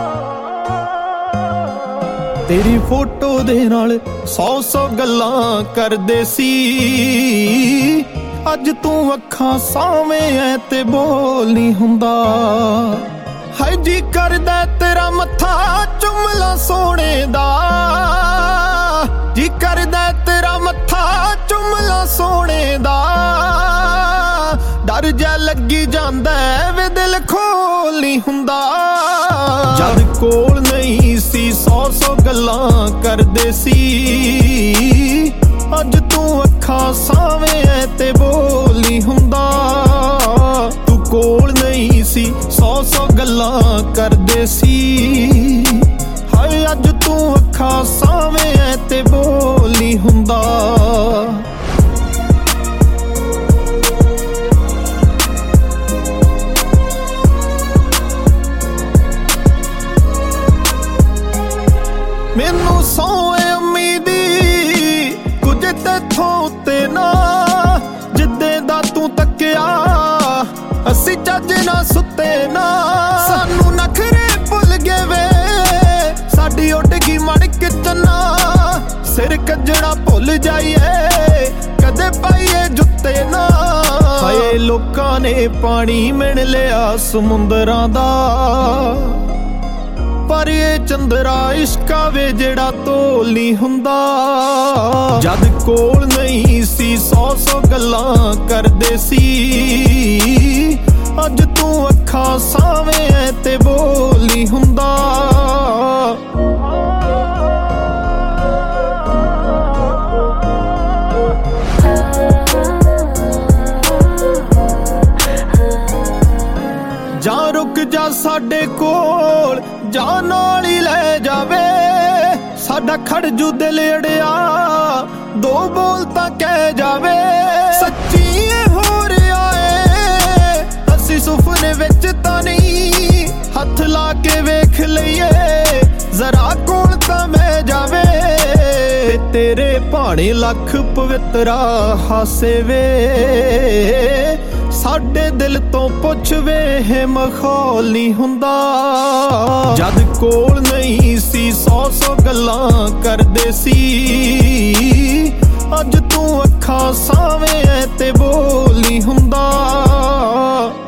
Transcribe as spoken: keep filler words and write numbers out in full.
तेरी फोटो दे नाल सौ सौ गल्लां करदे सी, अज तू अखां सावें ऐ ते बोल नहीं हुंदा। हाय जी करदा तेरा मत्था चुमला सोने दा, जी करदा तेरा मत्था चुमला सोने दा। डर जा लगी जांदा वे दिल खोल नहीं हुंदा। जद कोल नहीं सी सौ सौ गल्लां करदे सी, अज तू अखां सावें ऐ ते बोल नहीं हुंदा। तू कोल नहीं सी सौ सौ गल्लां करदे सी, हाय अज तू अखां सावें ऐ ते बोल नहीं हुंदा। मैनू सौए उम्मीदी कुछ तेथों ते ना, जिद्दे दा तू तक्या असी चज ना सुते ना। सानू नखरे भुल गए वे साडी उड गई मड़क चन्ना, सिर कजड़ा भुल जाइए कदे पाइए जुत्ते ना। हाए लोकां ने पानी मिण लिया समुंदरां दा, पर ये चंदरा इश्का वे जेड़ा तोल नहीं हुंदा। जद कोल नहीं सी सौ सौ गल्लां करदे सी, अज तू अखां सावें ऐ ते बोल नहीं हुंदा। जा रुक जा साडे कोल, जा नाल ही लै जावे साडा खड़ जू दिल अड़िया, दो बोल तां कह जावे। सच्ची हो रहा है असी सुपने विच तां नहीं, हथ ला के वेख लईए जरा कोल तां मैं जावे। तेरे भाणे लख पवित्रा हासे वे, साडे दिल तो पुछ वे है मखौल नहीं हुंदा। जद कोल नहीं सी सौ सौ गल्लां करदे सी, अज तू अखां सावें ऐ ते बोल नहीं हुंदा।